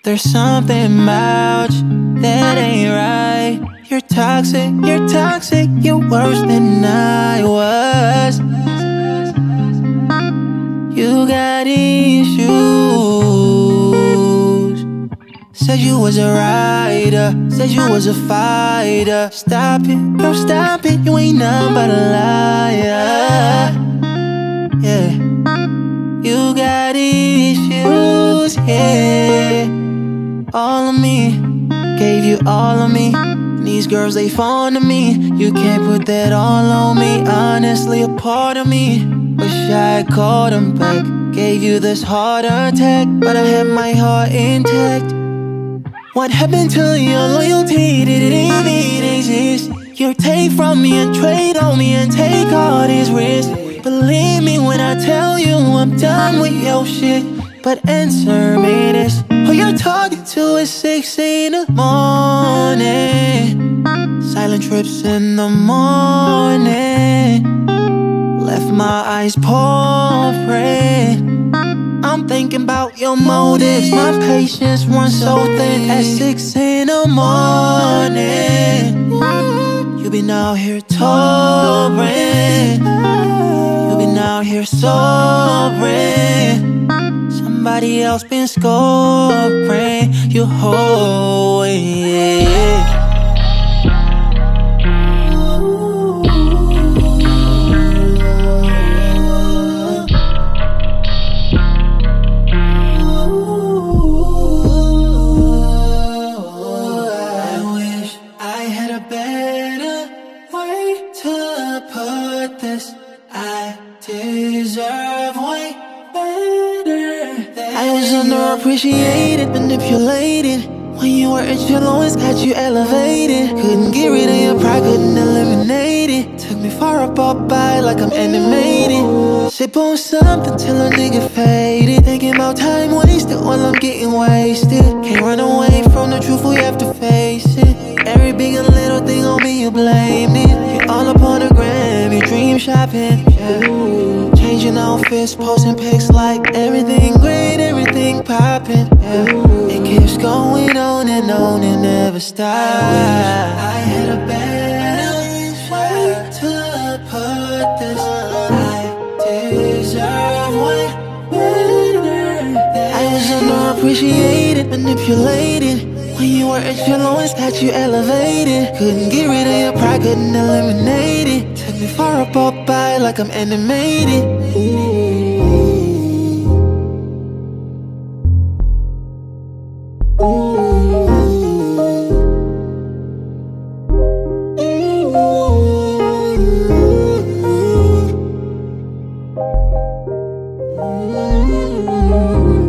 there's something about you that ain't right. You're toxic, you're worse than I was. You got issues. Said you was a rider, said you was a fighter. Stop it, girl, stop it, you ain't nothing but a liar. Yeah, you got issues, yeah. All of me, gave you all of me. And these girls, they fond of me. You can't put that all on me. Honestly, a part of me wish I called them back. Gave you this heart attack, but I had my heart intact. What happened to your loyalty? Did it even exist? You take from me and trade on me and take all these risks. Believe me when I tell you I'm done with your shit. But answer me this: who you're talking to at 6 in the morning? Silent trips in the morning left my eyes pouring. I'm thinking about your motives. My patience runs so thin. At 6 in the morning, you been out here touring. You been out here sobering. Somebody else been scoring you whole, yeah. I deserve way better. I was underappreciated, manipulated. When you were at your lowest, got you elevated. Couldn't get rid of your pride, couldn't eliminate it. Took me far up by like I'm animated. Sip on something till a nigga faded. Thinking about time wasted while I'm getting wasted. Can't run away from the truth, we have to face it. Every big and little thing on me, you blamed it. You're all up on the gram, you dream shopping, yeah. Changing outfits, posting pics like everything great, everything popping, yeah. It keeps going on and never stops. I had a better way to put this. I deserve way better. I was underappreciated, manipulated. When you were at your lowest, got you elevated. Couldn't get rid of your pride, couldn't eliminate it. Took me far up by like I'm animated. Ooh.